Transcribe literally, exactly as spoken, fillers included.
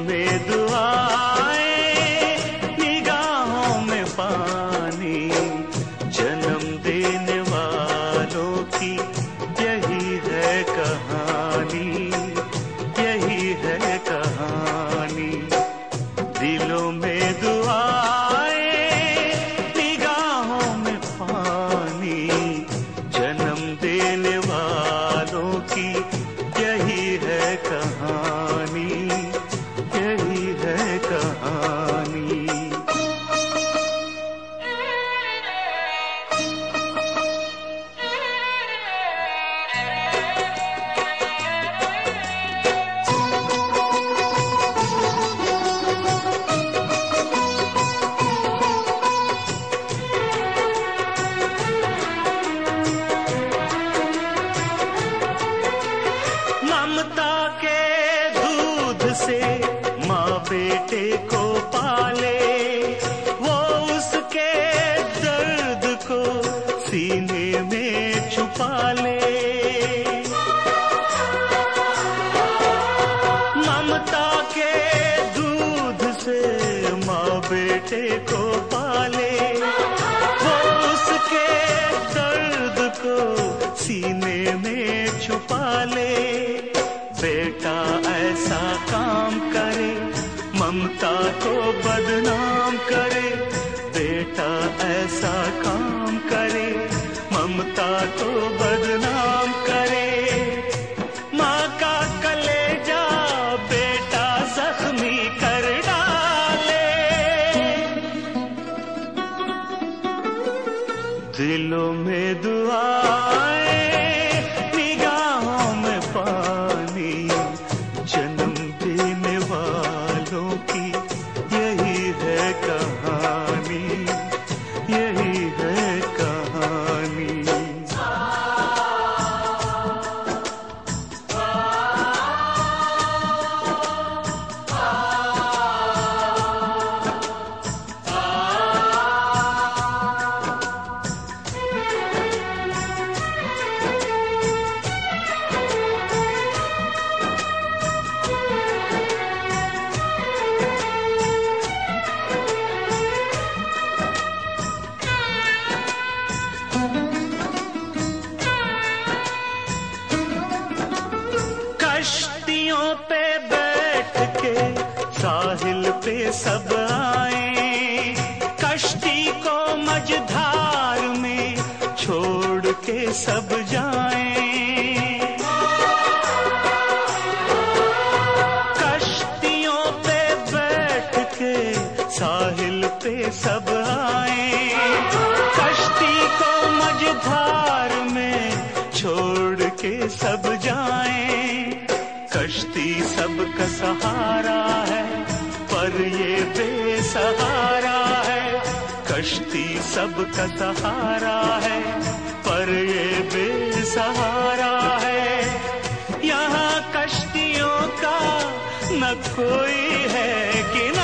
में दुआएं, निगाहों में पानी, जन्म देने वालों की यही है कहानी, यही है कहानी। दिलों में दुआएं, निगाहों में पानी, जन्म देने वालों की यही है कहानी, यही है कहानी। ममता के दूध से माँ बेटे को पाले, वो उसके दर्द को सीने में छुपा ले। ममता के दूध से माँ बेटे को पाले, वो उसके दर्द को सीने में छुपा ले। बेटा ऐसा काम करे, ममता को बदनाम करे, बेटा ऐसा काम करे, ममता को बदनाम करे। माँ का कलेजा बेटा जख्मी कर डाले। दिलों में दुआएं, निगाहों में पानी, जन्म देने वालों की यही है कहानी, यही है कहानी। कश्तियों पे बैठ के साहिल पे सब आए, कश्ती को मझधार में छोड़ के सब जाएं। कश्तियों पे बैठ के साहिल पे सब आए, कश्ती को मझधार में छोड़ के सब जाएं। कश्ती सबका सहारा है पर ये बेसहारा है, कश्ती सबका सहारा है पर ये बेसहारा है। यहाँ कश्तियों का न कोई है किनारा।